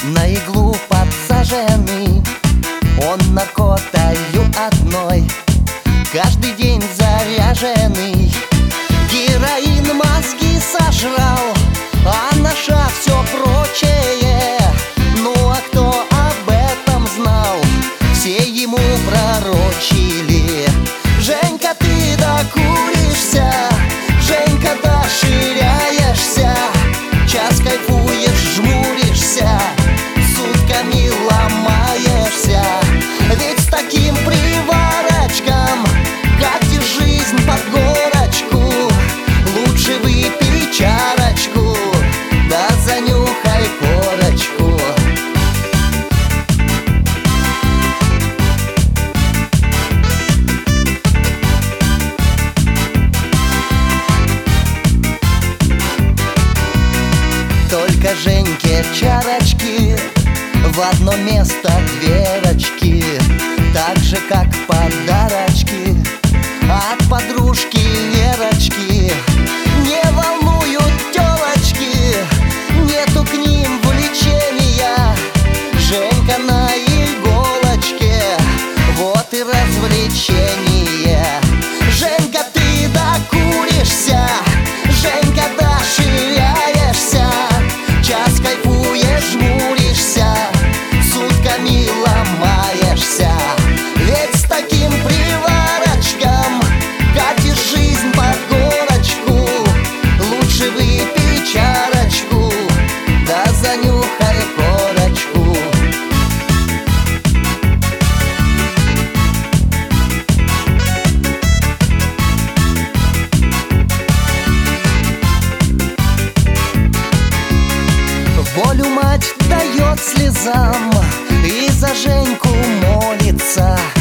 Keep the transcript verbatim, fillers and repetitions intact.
на иглу подсаженный, он наркотою одной каждый день заряженный. Героин мозги сожрал, а наша все прочее. Ну а кто об этом знал, все ему пророчили. Женька, ты докуришься, Женька, доширяешься, час кайфуешь, жмуришься, сутками ломаешься. Ведь с таким приварочком катишь жизнь под горочку. Лучше выпей чарочку, да занюхай корочку. Только Женьке чарочки в одно место дверочки, так же как подарочки от подружки Верочки. Не волнуют тёлочки, нету к ним влечения. Женька на иголочке, вот и развлечение. Женька, ты докуришься, Женька, доширяешься, час кайфуешь, жмуришься, сутками ломаешься. Ведь с таким приварочком катишь жизнь под горочку. Лучше выпей чарочку, да занюхай корочку. Волю мать дает слезам и за Женьку молится.